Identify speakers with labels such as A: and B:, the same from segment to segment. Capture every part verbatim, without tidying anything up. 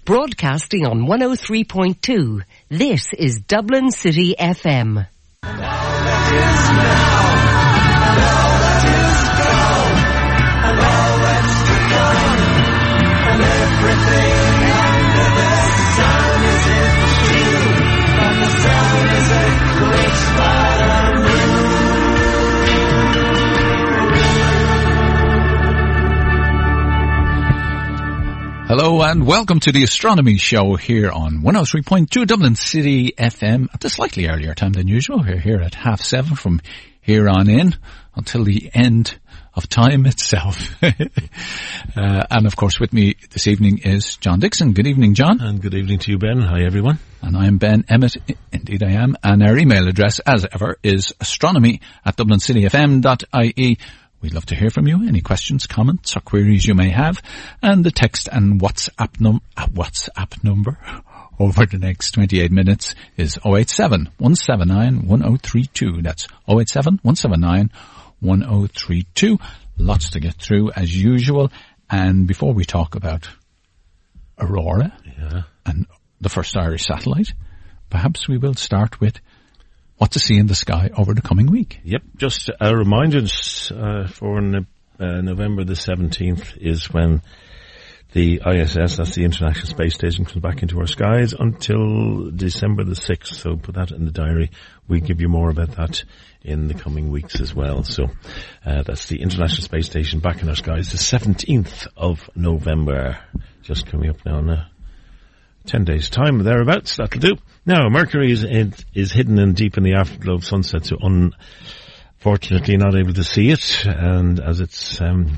A: Broadcasting on one oh three point two. This is Dublin City F M.
B: Hello and welcome to the Astronomy Show here on one oh three point two Dublin City F M at a slightly earlier time than usual. We're here at half seven from here on in until the end of time itself. uh, and of course with me this evening is John Dixon. Good evening, John.
C: And good evening to you, Ben. Hi, everyone.
B: And I'm Ben Emmett. Indeed I am. And our email address, as ever, is astronomy at dublin city f m dot i e. We'd love to hear from you. Any questions, comments or queries you may have. And the text and WhatsApp, num- uh, WhatsApp number over the next twenty-eight minutes is oh eight seven, one seven nine, one oh three two. That's oh eight seven, one seven nine, one oh three two. Lots to get through as usual. And before we talk about Aurora
C: yeah.
B: and the first Irish satellite, perhaps we will start with what to see in the sky over the coming week.
C: Yep, just a reminder uh, for uh, November the seventeenth is when the I S S, that's the International Space Station, comes back into our skies until December the sixth. So put that in the diary. We'll give you more about that in the coming weeks as well. So uh, that's the International Space Station back in our skies, the seventeenth of November. Just coming up now in uh, ten days' time, thereabouts. That'll do. Now, Mercury is, is hidden in deep in the afterglow of sunset, so unfortunately not able to see it. And as it's, um,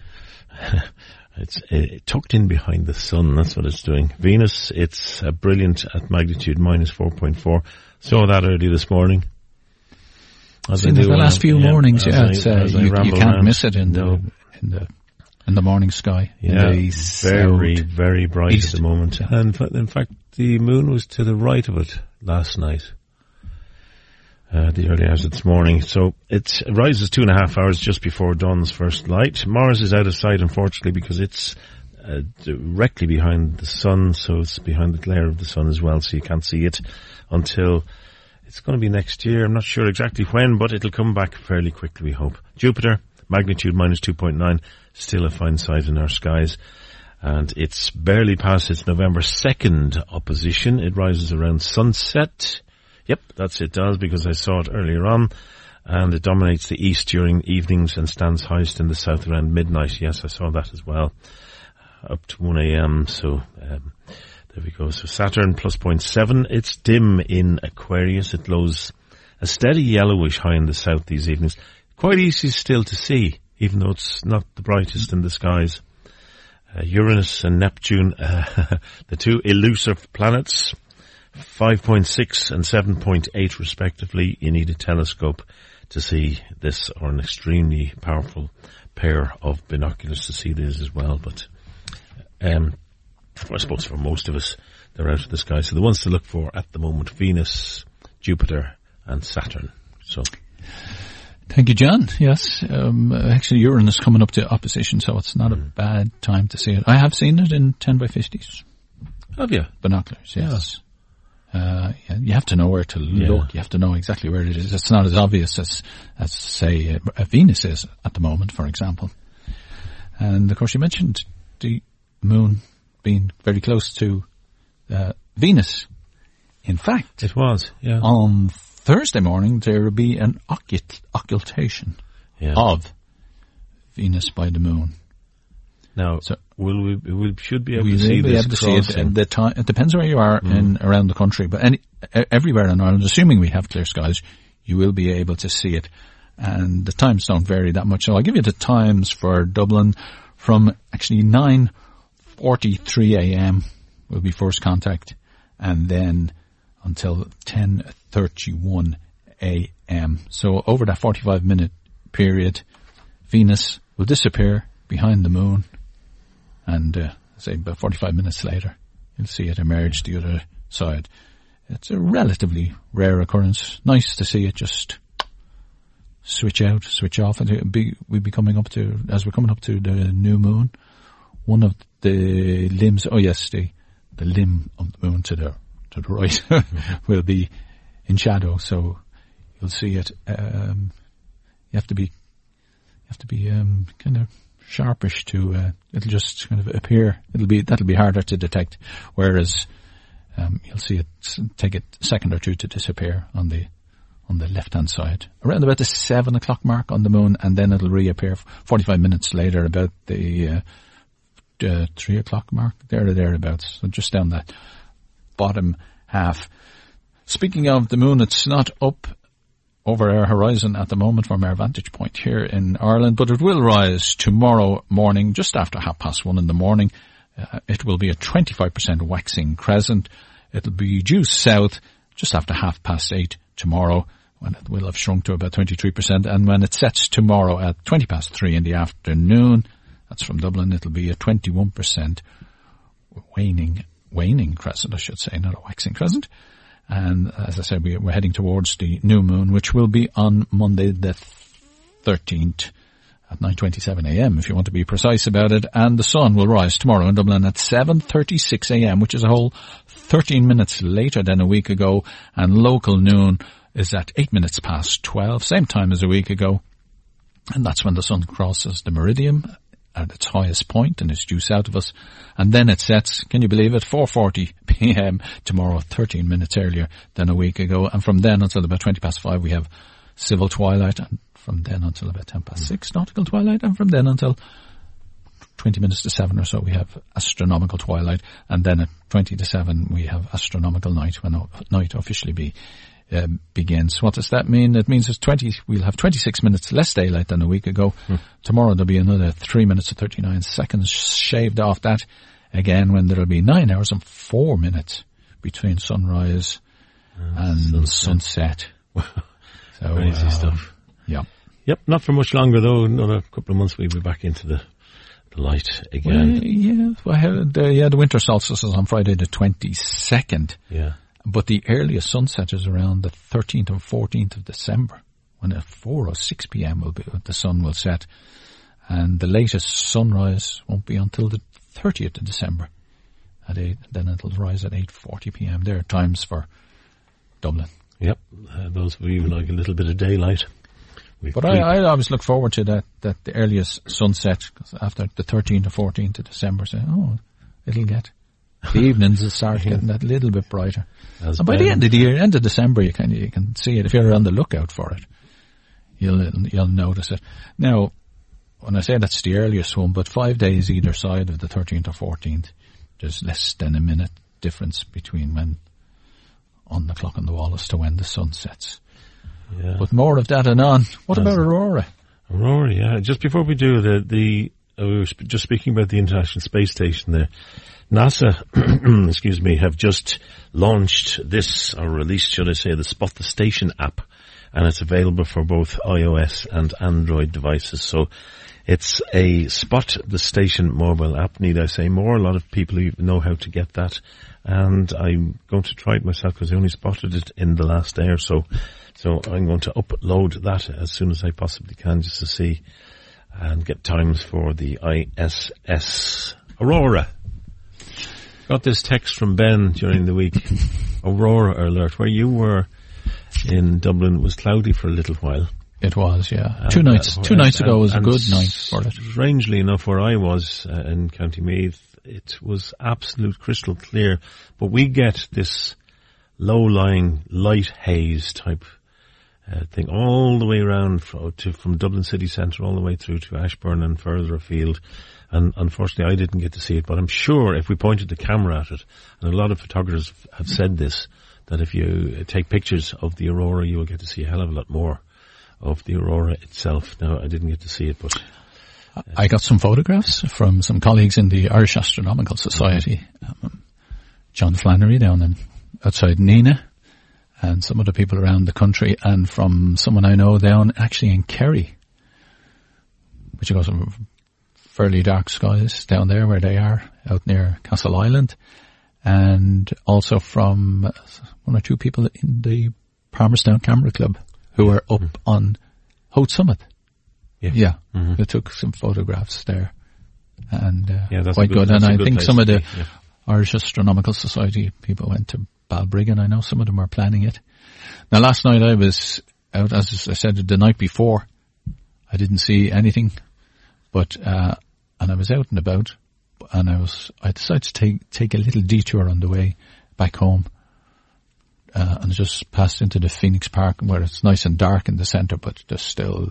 C: it's uh, tucked in behind the sun, that's what it's doing. Venus, it's uh, brilliant at magnitude minus four point four. Saw that early this morning.
B: As Seen I do, the last uh, few yeah, mornings, yeah, I, it's, uh, you, you can't around. miss it in no. the, in the, in the morning sky.
C: Yeah, very, very bright east. At the moment. Yeah. And in fact, the moon was to the right of it last night, uh, the early hours of this morning. So it rises two and a half hours just before dawn's first light. Mars is out of sight, unfortunately, because it's uh, directly behind the sun, so it's behind the glare of the sun as well, so you can't see it until it's going to be next year. I'm not sure exactly when, but it'll come back fairly quickly, we hope. Jupiter, magnitude minus two point nine, still a fine sight in our skies. And it's barely past its November second opposition. It rises around sunset. Yep, that's it does, because I saw it earlier on. And it dominates the east during evenings and stands highest in the south around midnight. Yes, I saw that as well. Up to one a.m. So, um, there we go. So Saturn plus zero point seven. It's dim in Aquarius. It glows a steady yellowish high in the south these evenings. Quite easy still to see, even though it's not the brightest in the skies. Uh, Uranus and Neptune, uh, the two elusive planets, five point six and seven point eight respectively. You need a telescope to see this, or an extremely powerful pair of binoculars to see this as well. But um, I suppose for most of us, they're out of the sky. So the ones to look for at the moment, Venus, Jupiter and Saturn. So...
B: Thank you, John. Yes, um, actually Uranus coming up to opposition, so it's not mm. a bad time to see it. I have seen it in ten by fifties.
C: Have you?
B: Binoculars, yes. Yeah. Uh, yeah, you have to know where to look. Yeah. You have to know exactly where it is. It's not as obvious as, as say, uh, uh, Venus is at the moment, for example. And of course you mentioned the moon being very close to uh, Venus. In fact,
C: it was, yeah.
B: On Thursday morning, there will be an occult, occultation yeah. of Venus by the moon.
C: Now, so will we, we should be able
B: we
C: to see
B: be
C: this
B: able to see it. And the time, it depends where you are mm. in around the country, but any, everywhere in Ireland, assuming we have clear skies, you will be able to see it. And the times don't vary that much. So I'll give you the times for Dublin from actually nine forty-three a.m. will be first contact, and then until ten thirty-one a.m. So over that forty-five minute period, Venus will disappear behind the moon, and uh, say about forty-five minutes later, you'll see it emerge the other side. It's a relatively rare occurrence. Nice to see it just switch out, switch off. And be, we'll be coming up to, as we're coming up to the new moon, one of the limbs, oh yes, the the limb of the moon to the to the right mm-hmm. will be in shadow, so you'll see it. Um, you have to be you have to be um, kind of sharpish to. Uh, it'll just kind of appear. It'll be that'll be harder to detect, whereas um, you'll see it take a second or two to disappear on the on the left hand side around about the seven o'clock mark on the moon, and then it'll reappear forty-five minutes later about the uh, uh, three o'clock mark, there or thereabouts. So just down that bottom half. Speaking of the moon, it's not up over our horizon at the moment from our vantage point here in Ireland, but it will rise tomorrow morning, just after half past one in the morning. Uh, it will be a twenty-five percent waxing crescent. It'll be due south just after half past eight tomorrow, when it will have shrunk to about twenty-three percent. And when it sets tomorrow at twenty past three in the afternoon, that's from Dublin, it'll be a twenty-one percent waning, waning crescent, I should say, not a waxing crescent. And as I said, we, we're heading towards the new moon, which will be on Monday the thirteenth at nine twenty-seven a.m. if you want to be precise about it. And the sun will rise tomorrow in Dublin at seven thirty-six a.m., which is a whole thirteen minutes later than a week ago. And local noon is at eight minutes past twelve, same time as a week ago. And that's when the sun crosses the meridian at its highest point and is due south of us. And then it sets, can you believe it, four forty p.m. tomorrow, thirteen minutes earlier than a week ago. And from then until about twenty past five, we have civil twilight. And from then until about ten past six, nautical twilight. And from then until twenty minutes to seven or so, we have astronomical twilight. And then at twenty to seven, we have astronomical night, when night officially be Uh, begins. What does that mean? It means it's twenty, we'll have twenty-six minutes less daylight than a week ago. Hmm. Tomorrow there'll be another three minutes and thirty-nine seconds shaved off that again, when there'll be nine hours and four minutes between sunrise uh, and sunset. sunset.
C: So, crazy um, stuff.
B: Yeah.
C: Yep, not for much longer though. Another couple of months we'll be back into the, the light again.
B: Well, yeah, well, the, yeah, the winter solstice is on Friday the twenty-second.
C: Yeah.
B: But the earliest sunset is around the thirteenth or fourteenth of December, when at four or six p.m. will be, the sun will set. And the latest sunrise won't be until the thirtieth of December at eight, then it'll rise at eight forty p.m. There are times for Dublin.
C: Yep, uh, those will even like a little bit of daylight. We've
B: but I, I always look forward to that, that the earliest sunset, cause after the thirteenth or fourteenth of December, say, oh, it'll get, the evenings will start getting that little bit brighter. As and by the end of the year, end of December, you can, you can see it. If you're on the lookout for it, you'll, you'll notice it. Now, when I say that's the earliest one, but five days either side of the thirteenth or fourteenth, there's less than a minute difference between when on the clock on the wall as to when the sun sets.
C: Yeah.
B: But more of that anon. What As about Aurora?
C: Aurora, yeah. Just before we do, the, the, uh, we were sp- just speaking about the International Space Station there. NASA, excuse me, have just launched this, or released, should I say, the Spot the Station app, and it's available for both iOS and Android devices. So it's a Spot the Station mobile app, need I say more. A lot of people know how to get that, and I'm going to try it myself because I only spotted it in the last day or so. So I'm going to upload that as soon as I possibly can, just to see and get times for the I S S Aurora. Got this text from Ben during the week. Aurora alert. Where you were in Dublin was cloudy for a little while.
B: It was, yeah. And two nights. Uh, two nights ago was a good night for it.
C: Strangely enough, where I was uh, in County Meath, it was absolute crystal clear. But we get this low-lying light haze type uh, thing all the way around from, to, from Dublin city centre all the way through to Ashbourne and further afield. And unfortunately I didn't get to see it, but I'm sure if we pointed the camera at it, and a lot of photographers have said this, that if you take pictures of the aurora, you will get to see a hell of a lot more of the aurora itself. Now, I didn't get to see it, but...
B: Uh, I got some photographs from some colleagues in the Irish Astronomical Society. Um, John Flannery down in, outside Nina, and some other people around the country, and from someone I know down actually in Kerry, which goes from fairly dark skies down there where they are, out near Castle Island, and also from one or two people in the Palmerstown Camera Club who are up mm-hmm. on Hote Summit.
C: Yeah,
B: yeah
C: mm-hmm.
B: they took some photographs there, and uh,
C: yeah, that's
B: quite
C: good,
B: good. And I
C: good
B: think some of the
C: yeah.
B: Irish Astronomical Society people went to Balbriggan. I know some of them are planning it. Now, last night I was out, as I said, the night before. I didn't see anything, but uh, and I was out and about, and I was I decided to take take a little detour on the way back home, uh, and just passed into the Phoenix Park where it's nice and dark in the centre, but there's still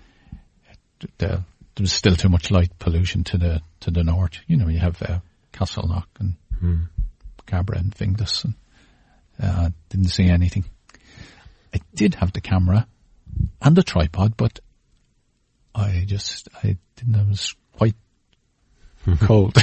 B: the, there's still too much light pollution to the to the north. You know, you have uh, Castleknock and
C: hmm.
B: Cabra and Finglas, and uh, didn't see anything. I did have the camera and the tripod, but I just, I didn't, I was quite cold.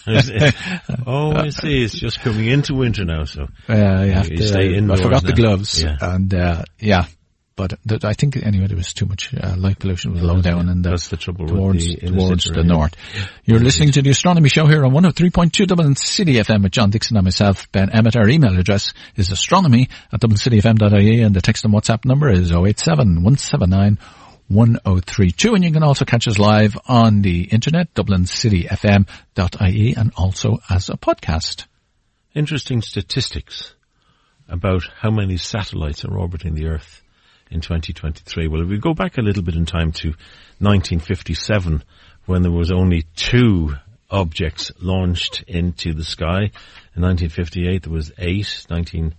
C: Oh, I see. It's just coming into winter now, so.
B: Uh, you have
C: you
B: to,
C: stay indoors
B: I forgot
C: now.
B: the gloves.
C: Yeah.
B: And, uh, yeah. But th- I think, anyway, there was too much uh, light pollution was low down
C: yeah,
B: in the,
C: that's the trouble
B: towards,
C: with the
B: towards the
C: area.
B: north. You're Indeed. Listening to the Astronomy Show here on one oh three point two Dublin City F M with John Dixon and myself, Ben Emmett. Our email address is astronomy at dublin city f m dot I E, and the text and WhatsApp number is oh eight seven, one seven nine, one oh three two. And you can also catch us live on the internet, dublin city f m dot I E, and also as a podcast.
C: Interesting statistics about how many satellites are orbiting the Earth in twenty twenty-three. Well, if we go back a little bit in time to nineteen fifty-seven, when there was only two objects launched into the sky. In nineteen fifty-eight, there was eight. nineteen,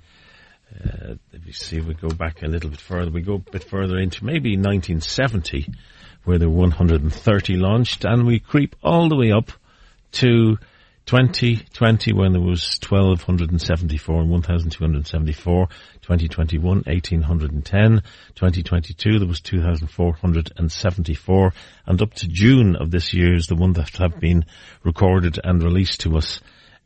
C: uh, let me see, if we go back a little bit further, we go a bit further into maybe nineteen seventy, where there were one hundred thirty launched, and we creep all the way up to twenty twenty, when there was one thousand two hundred seventy-four and one thousand two hundred seventy-four, twenty twenty-one, one thousand eight hundred ten, twenty twenty-two, there was two thousand four hundred seventy-four, and up to June of this year is the one that have been recorded and released to us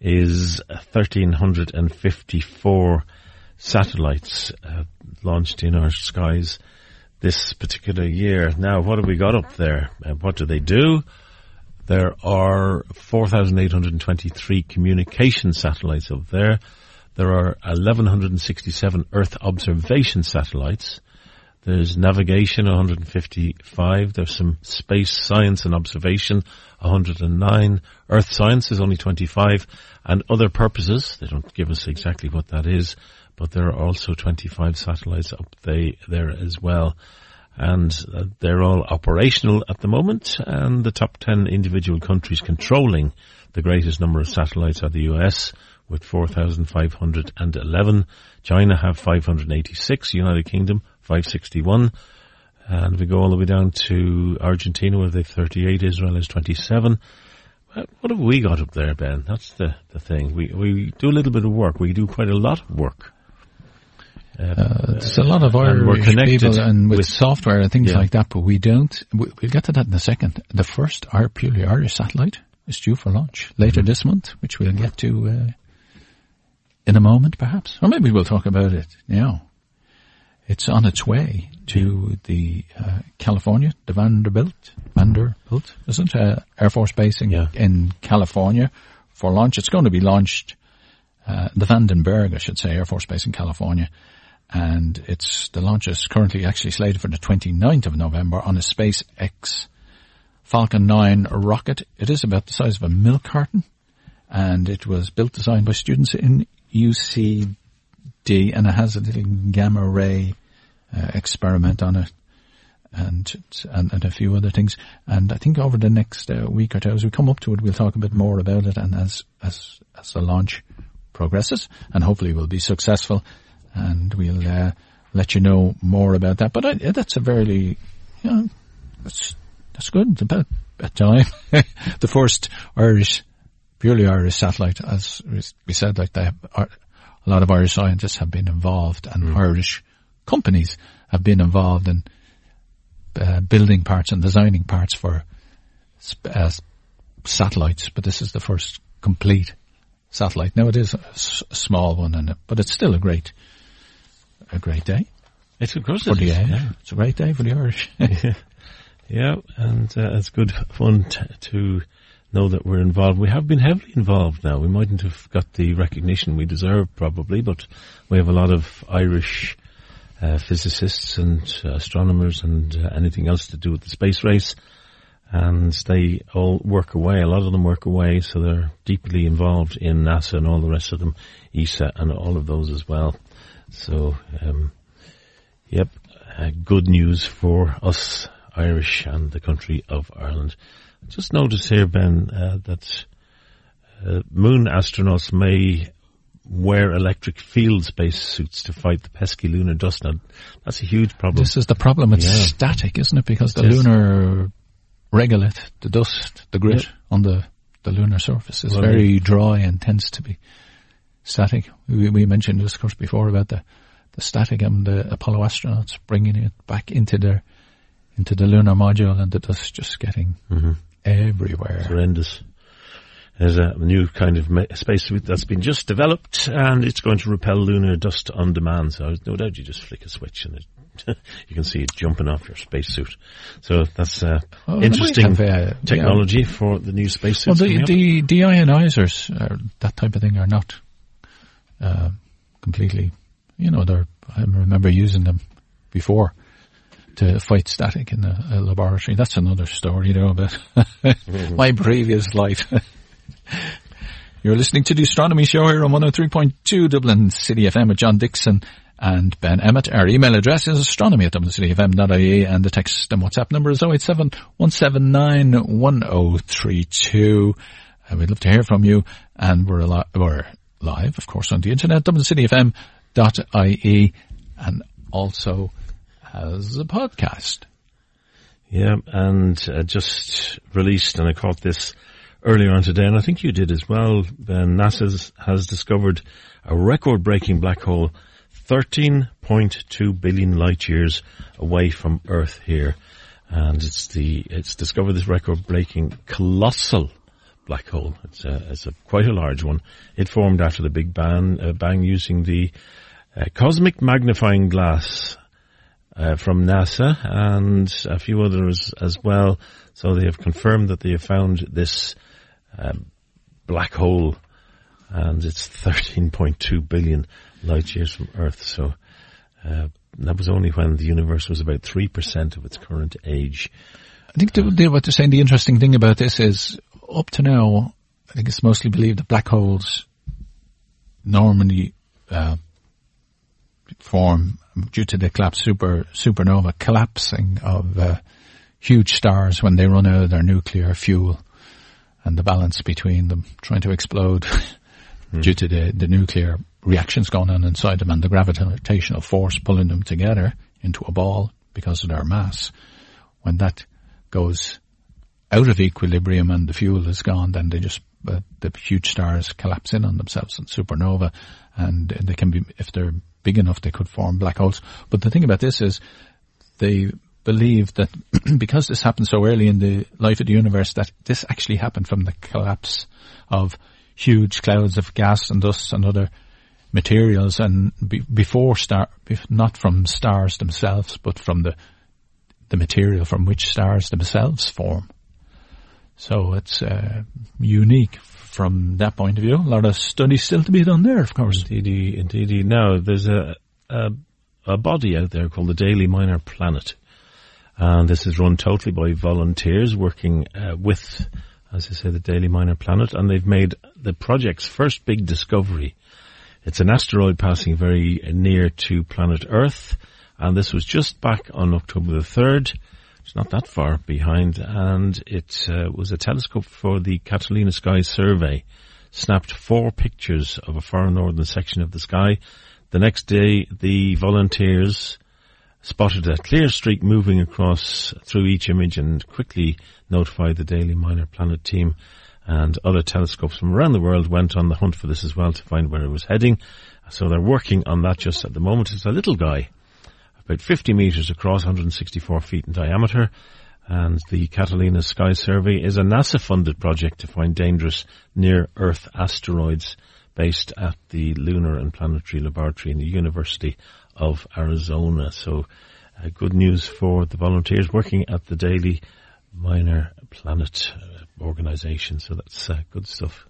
C: is one thousand three hundred fifty-four satellites uh, launched in our skies this particular year. Now, what have we got up there? Uh, what do they do? There are four thousand eight hundred twenty-three communication satellites up there. There are one thousand one hundred sixty-seven Earth observation satellites. There's navigation, one hundred fifty-five. There's some space science and observation, one hundred nine. Earth science is only twenty-five. And other purposes, they don't give us exactly what that is, but there are also twenty-five satellites up they, there as well. And uh, they're all operational at the moment, and the top ten individual countries controlling the greatest number of satellites are the U S with four thousand five hundred eleven, China have five hundred eighty-six, United Kingdom five hundred sixty-one, and we go all the way down to Argentina where they have thirty-eight, Israel has twenty-seven. What have we got up there, Ben? That's the, the thing. We, we do a little bit of work. We do quite a lot of work.
B: Uh, there's a lot of Irish people and with, with software and things yeah. like that, but we don't. We, we'll get to that in a second. The first our purely Irish satellite is due for launch later mm-hmm. this month, which we'll get to uh, in a moment, perhaps, or maybe we'll talk about it now. It's on its way to the uh, California, the Vanderbilt, Vanderbilt, isn't it? Uh, Air Force Base in, yeah. in California for launch. It's going to be launched, uh, the Vandenberg, I should say, Air Force Base in California. And it's, the launch is currently actually slated for the twenty-ninth of November on a SpaceX Falcon nine rocket. It is about the size of a milk carton, and it was built, designed by students in U C D, and it has a little gamma ray uh, experiment on it, and, and and a few other things. And I think over the next uh, week or two, as we come up to it, we'll talk a bit more about it, and as as as the launch progresses, and hopefully will be successful. And we'll uh, let you know more about that. But I, that's a very, you know, that's, that's good. It's about, about time. The first Irish, purely Irish satellite, as we said, like they have, a lot of Irish scientists have been involved, and mm. Irish companies have been involved in uh, building parts and designing parts for uh, satellites. But this is the first complete satellite. Now it is a, s- a small one, and but it's still a great. A great day.
C: It's of course
B: for
C: it
B: the
C: is.
B: Yeah. It's a great day for the Irish.
C: yeah. yeah, and uh, it's good fun t- to know that we're involved. We have been heavily involved now. We mightn't have got the recognition we deserve probably, but we have a lot of Irish uh, physicists and uh, astronomers and uh, anything else to do with the space race. and they all work away. A lot of them work away, so they're deeply involved in NASA and all the rest of them, E S A and all of those as well. So, um, yep, uh, good news for us Irish and the country of Ireland. Just notice here, Ben, uh, that uh, moon astronauts may wear electric field space suits to fight the pesky lunar dust. Now, that's a huge problem.
B: This is the problem. It's
C: yeah.
B: static, isn't it? Because the
C: yes.
B: lunar regolith, the dust, the grit yep. on the, the lunar surface is well, very dry and tends to be static. We, we mentioned this, of course, before about the, the static and the Apollo astronauts bringing it back into their into the lunar module, and the dust just getting mm-hmm. everywhere.
C: It's horrendous. There's a new kind of spacesuit that's been just developed, and it's going to repel lunar dust on demand. So no doubt you just flick a switch and it, you can see it jumping off your spacesuit. So that's uh, oh, interesting have, uh, technology yeah. for the new spacesuits.
B: Well, the, the deionizers, uh, that type of thing, are not uh, completely, you know, they're, I remember using them before to fight static in a, a laboratory. That's another story, you know, about mm-hmm. my previous life. You're listening to the Astronomy Show here on one oh three point two Dublin City F M with John Dixon and Ben Emmett. Our email address is astronomy at dublin city f m dot I E, and the text and WhatsApp number is oh eight seven, one seven nine, one oh three two. Uh, we'd love to hear from you, and we're, al- we're live, of course, on the internet, dublin city f m dot I E, and also as a podcast.
C: Yeah, and uh, just released, and I caught this earlier on today, and I think you did as well, Ben. NASA has discovered a record-breaking black hole thirteen point two billion light years away from Earth here. And it's the, it's discovered this record-breaking colossal black hole. It's a, it's a quite a large one. It formed after the Big Bang, uh, bang using the uh, cosmic magnifying glass Uh, from NASA and a few others as well. So they have confirmed that they have found this uh, black hole, and it's thirteen point two billion light years from Earth. So uh, that was only when the universe was about three percent of its current age.
B: I think the, the, what they're saying, the interesting thing about this is, up to now, I think it's mostly believed that black holes normally uh, form due to the collapse super supernova collapsing of uh, huge stars when they run out of their nuclear fuel, and the balance between them trying to explode mm. due to the, the nuclear reactions going on inside them and the gravitational force pulling them together into a ball because of their mass. When that goes out of equilibrium and the fuel is gone, then they just uh, the huge stars collapse in on themselves in supernova, and they can be, if they're big enough, they could form black holes. But the thing about this is they believe that because this happened so early in the life of the universe, that this actually happened from the collapse of huge clouds of gas and dust and other materials, and be, before star, not from stars themselves, but from the the material from which stars themselves form. So it's uh, unique from that point of view. A lot of studies still to be done there, of course.
C: Indeed, indeed. Now, there's a, a a body out there called the Daily Minor Planet, and this is run totally by volunteers working uh, with, as I say, the Daily Minor Planet, and they've made the project's first big discovery. It's an asteroid passing very near to planet Earth, and this was just back on October the third. It's not that far behind, and it uh, was a telescope for the Catalina Sky Survey. Snapped four pictures of a far northern section of the sky. The next day, the volunteers spotted a clear streak moving across through each image and quickly notified the Daily Minor Planet team. And other telescopes from around the world went on the hunt for this as well to find where it was heading. So they're working on that just at the moment. It's a little guy, about fifty meters across, one hundred sixty-four feet in diameter. And the Catalina Sky Survey is a NASA-funded project to find dangerous near-Earth asteroids based at the Lunar and Planetary Laboratory in the University of Arizona. So uh, good news for the volunteers working at the Daily Minor Planet uh, organization. So that's uh, good stuff.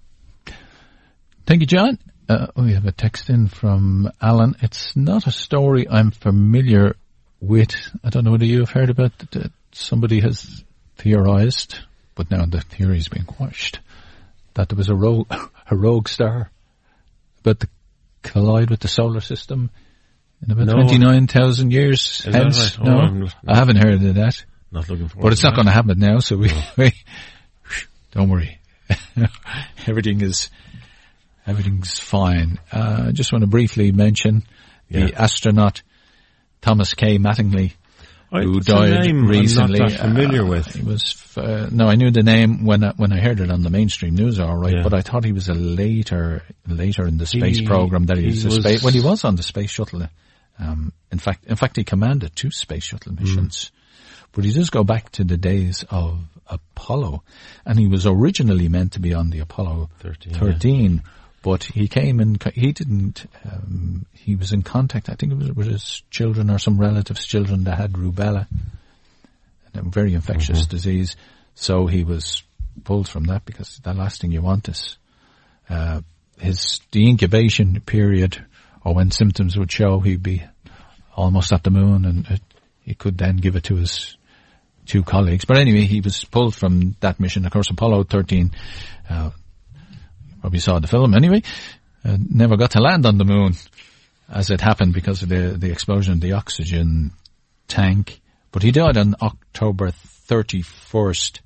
B: Thank you, John. Uh, we have a text in from Alan. It's not a story I'm familiar with. I don't know whether you have heard about it. Uh, somebody has theorized, but now the theory's been quashed, that there was a rogue, a rogue star about to collide with the solar system in about no. twenty-nine thousand years
C: Is
B: hence.
C: Right? Oh,
B: no,
C: I'm
B: I haven't heard of that.
C: Not looking forward
B: But it's
C: to
B: not
C: that.
B: going to happen now, so we,
C: No.
B: we don't worry. Everything is, everything's fine. Uh, I just want to briefly mention
C: yeah.
B: the astronaut Thomas K. Mattingly,
C: I,
B: who
C: it's a
B: died
C: name
B: recently.
C: I'm not that familiar
B: uh,
C: with.
B: He was, uh, no, I knew the name when I, when I heard it on the mainstream news, all right,
C: Yeah.
B: but I thought he was a later, later in the space
C: He-
B: program that he,
C: he
B: was, a
C: was-
B: space, well, he was on the space shuttle. Um, in fact, in fact, he commanded two space shuttle missions. Mm. But he does go back to the days of Apollo, and he was originally meant to be on the Apollo
C: thirteen,
B: thirteen yeah. But he came in, he didn't, um, he was in contact, I think it was with his children or some relatives' children that had rubella, a very infectious mm-hmm. disease. So he was pulled from that because the last thing you want is, uh, his, the incubation period, or when symptoms would show, he'd be almost at the moon, and it, he could then give it to his two colleagues. But anyway, he was pulled from that mission. Of course, Apollo thirteen, uh, probably saw the film anyway, uh, never got to land on the moon, as it happened because of the, the explosion of the oxygen tank. But he died on October thirty-first.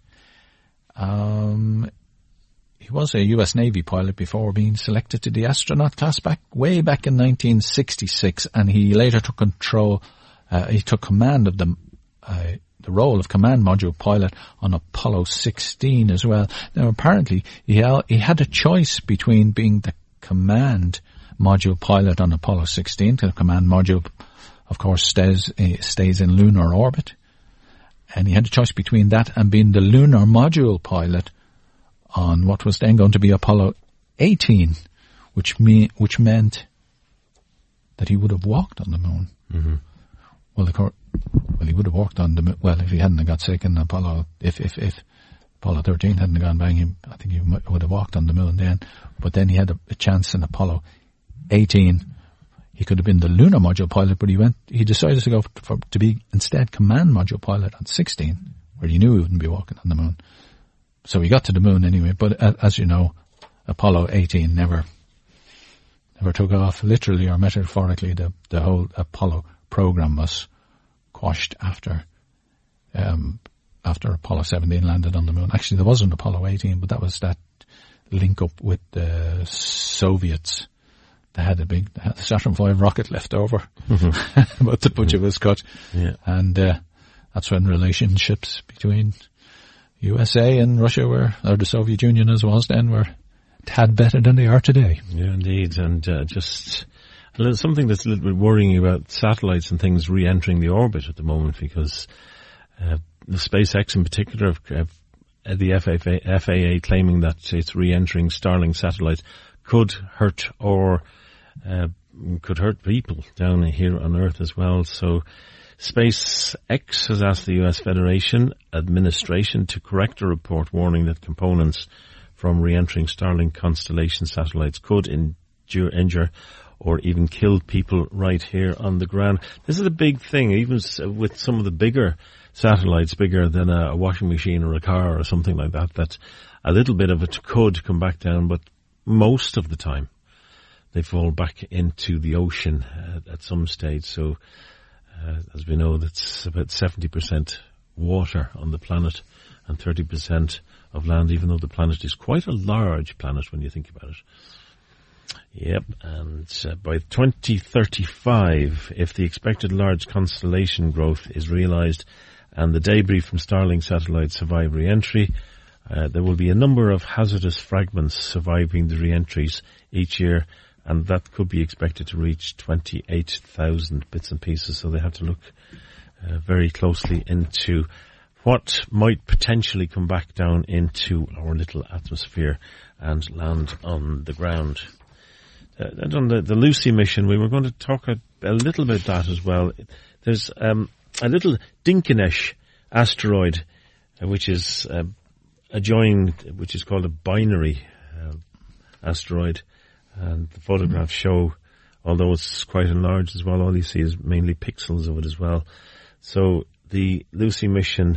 B: Um, he was a U S Navy pilot before being selected to the astronaut class back, way back in nineteen sixty-six, and he later took control, uh, he took command of the, uh, the role of command module pilot on Apollo sixteen as well. Now apparently he had, he had a choice between being the command module pilot on Apollo sixteen. The command module, of course, stays, uh, stays in lunar orbit. And he had a choice between that and being the lunar module pilot on what was then going to be Apollo eighteen, which me, which meant that he would have walked on the moon.
C: Mm-hmm.
B: Well, of course, well, he would have walked on the moon. Well, if he hadn't got sick in Apollo, if, if, if Apollo thirteen hadn't gone bang, he, I think he might, would have walked on the moon then. But then he had a, a chance in Apollo eighteen. He could have been the lunar module pilot, but he went, he decided to go for, for, to be instead command module pilot on sixteen, where he knew he wouldn't be walking on the moon. So he got to the moon anyway, but uh, as you know, Apollo eighteen never, never took off. Literally or metaphorically, the, the whole Apollo program was quashed after, um, after Apollo seventeen landed on the moon. Actually, there wasn't Apollo eighteen, but that was that link up with the Soviets. They had a big, they had the Saturn five rocket left over, mm-hmm. but the budget was cut.
C: Yeah.
B: And, uh, that's when relationships between U S A and Russia were, or the Soviet Union as was then, were a tad better than they are today.
C: Yeah, indeed. And, uh, just a little, something that's a little bit worrying about satellites and things re-entering the orbit at the moment, because, uh, the SpaceX in particular have, have the F A A, F A A claiming that it's re-entering Starlink satellites could hurt or uh, could hurt people down here on Earth as well. So SpaceX has asked the U S Federation administration to correct a report warning that components from re-entering Starlink constellation satellites could injure, injure or even kill people right here on the ground. This is a big thing, even with some of the bigger satellites, bigger than a washing machine or a car or something like that, that a little bit of it could come back down, but most of the time they fall back into the ocean uh, at some stage. So, uh, as we know, that's about seventy percent water on the planet and thirty percent of land, even though the planet is quite a large planet when you think about it. Yep, and uh, by twenty thirty-five, if the expected large constellation growth is realized and the debris from Starlink satellites survive re-entry, uh, there will be a number of hazardous fragments surviving the re-entries each year, and that could be expected to reach twenty-eight thousand bits and pieces. So they have to look uh, very closely into what might potentially come back down into our little atmosphere and land on the ground. Uh, and on the, the Lucy mission, we were going to talk a, a little bit that as well. There's um, a little Dinkinesh asteroid, uh, which is uh, adjoined, which is called a binary uh, asteroid. And the photographs show, although it's quite enlarged as well, all you see is mainly pixels of it as well. So the Lucy mission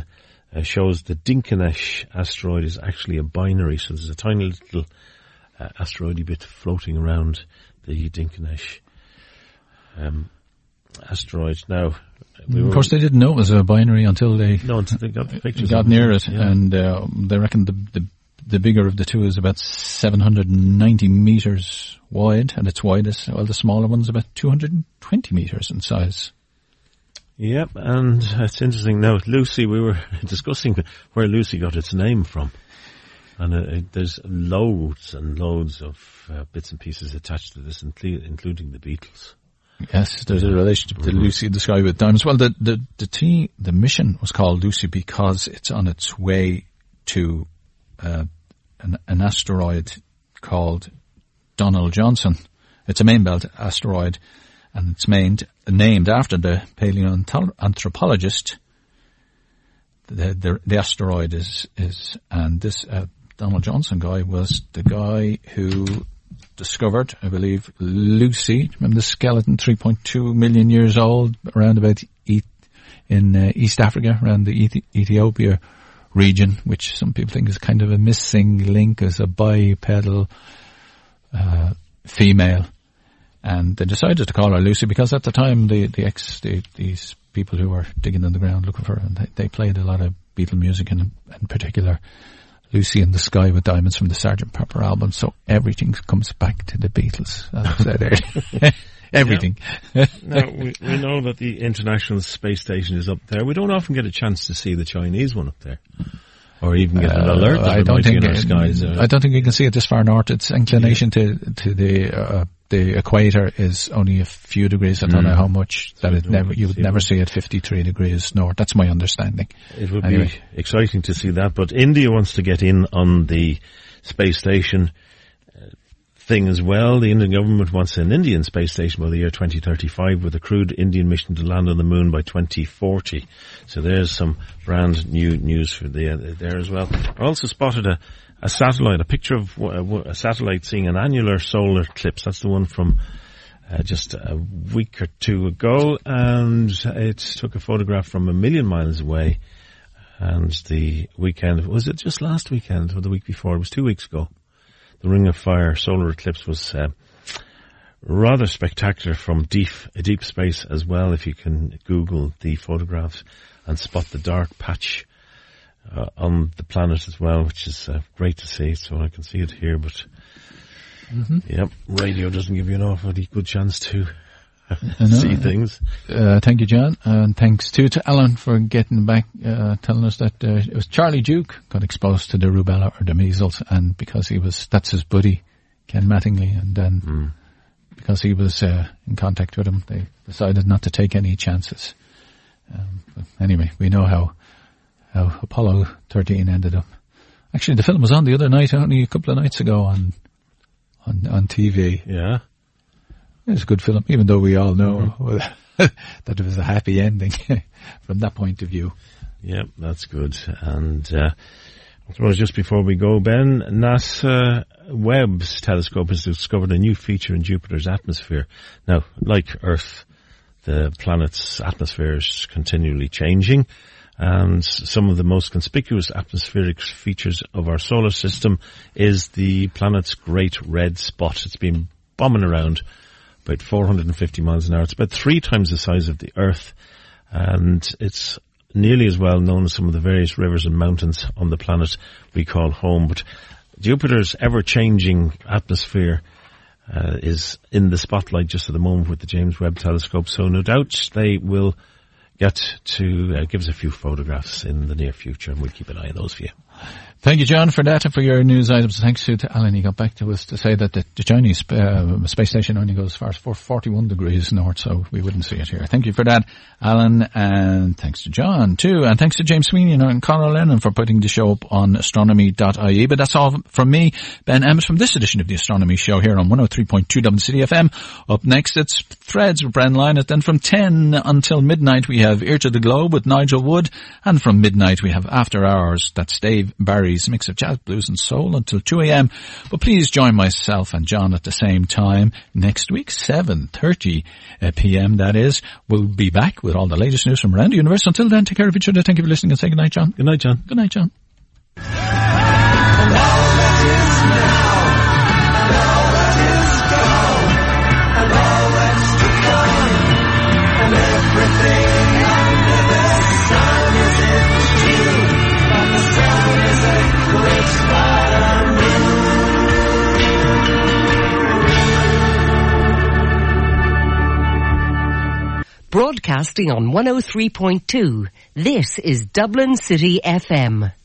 C: uh, shows the Dinkinesh asteroid is actually a binary, so there's a tiny little uh, asteroidy bit floating around the Dinkinesh um, asteroid. Now, we
B: of course, they didn't know it was a binary until they
C: no, until they got the pictures,
B: got near it,
C: yeah.
B: and uh, they reckon the, the the bigger of the two is about seven hundred ninety meters wide, and its widest, while the smaller one's about two hundred twenty meters in size.
C: Yep, and it's interesting. Now, Lucy, we were discussing where Lucy got its name from. And uh, there's loads and loads of uh, bits and pieces attached to this, including the Beatles.
B: Yes, there's a relationship to Lucy in the Sky with Diamonds. Well, the, the, the, t- the mission was called Lucy because it's on its way to uh, an, an asteroid called Donald Johnson. It's a main belt asteroid, and it's named, named after the paleoanthropologist. The, the, the asteroid is, is, and this, uh, Donald Johnson guy was the guy who discovered, I believe, Lucy. Remember the skeleton, three point two million years old, around about e- in uh, East Africa, around the Ethi- Ethiopia region, which some people think is kind of a missing link as a bipedal uh, female. And they decided to call her Lucy because at the time the the ex the, these people who were digging in the ground looking for her, and they, they played a lot of Beatle music, in in particular Lucy in the Sky with Diamonds from the Sergeant Pepper album. So everything comes back to the Beatles, as I said earlier. Everything.
C: Yeah. Now, we, we know that the International Space Station is up there. We don't often get a chance to see the Chinese one up there, or even get an
B: uh,
C: alert that
B: I
C: it
B: don't
C: might
B: think
C: be in our
B: it,
C: skies. Uh,
B: I don't think you can see it this far north. Its inclination yeah. to to the uh, the equator is only a few degrees. I don't mm. know how much that so it never you would never it. see it fifty-three degrees north. That's my understanding.
C: It would
B: anyway.
C: be exciting to see that. But India wants to get in on the space station uh, thing as well. The Indian government wants an Indian space station by the year twenty thirty-five, with a crewed Indian mission to land on the moon by twenty forty. So there's some brand new news for the, uh, there as well. I also spotted a A satellite, a picture of a satellite seeing an annular solar eclipse. That's the one from uh, just a week or two ago, and it took a photograph from a million miles away. And the weekend, was it just last weekend or the week before? It was two weeks ago. The Ring of Fire solar eclipse was uh, rather spectacular from deep, deep space as well. If you can Google the photographs and spot the dark patch Uh, on the planet as well, which is uh, great to see. So I can see it here, but mm-hmm. yep, radio doesn't give you an awfully good chance to see things.
B: Uh, thank you, John, and thanks too to Alan for getting back, uh, telling us that uh, it was Charlie Duke got exposed to the rubella or the measles, and because he was, that's his buddy, Ken Mattingly, and then mm. because he was uh, in contact with him, they decided not to take any chances. Um, but anyway, we know how how Apollo thirteen ended up. Actually, the film was on the other night, only a couple of nights ago on on on T V.
C: Yeah.
B: It was a good film, even though we all know mm-hmm. that it was a happy ending from that point of view.
C: Yep, that's good. And uh, I suppose just before we go, Ben, NASA Webb's telescope has discovered a new feature in Jupiter's atmosphere. Now, like Earth, the planet's atmosphere is continually changing. And some of the most conspicuous atmospheric features of our solar system is the planet's Great Red Spot. It's been bombing around about four hundred fifty miles an hour. It's about three times the size of the Earth, and it's nearly as well known as some of the various rivers and mountains on the planet we call home. But Jupiter's ever-changing atmosphere uh, is in the spotlight just at the moment with the James Webb Telescope, so no doubt they will get to uh, give us a few photographs in the near future, and we'll keep an eye on those for you.
B: Thank you, John, for that and for your news items. Thanks to, to Alan. He got back to us to say that the, the Chinese uh, space station only goes as far as forty-one degrees north, so we wouldn't see it here. Thank you for that, Alan, and thanks to John, too. And thanks to James Sweeney and Conor Lennon for putting the show up on astronomy dot I E. But that's all from me, Ben Emms, from this edition of the Astronomy Show here on one oh three point two Dublin City F M. Up next, it's Threads with Bren Lynott. Then from ten until midnight, we have Ear to the Globe with Nigel Wood. And from midnight, we have After Hours. That's Dave Barry Kelly's mix of jazz, blues and soul until two a.m. But please join myself and John at the same time next week, seven thirty p.m. that is. We'll be back with all the latest news from around the universe. Until then, take care of each other. Thank you for listening and say good night, John.
C: Good night, John.
B: Good night, John.
A: Broadcasting on one oh three point two, this is Dublin City F M.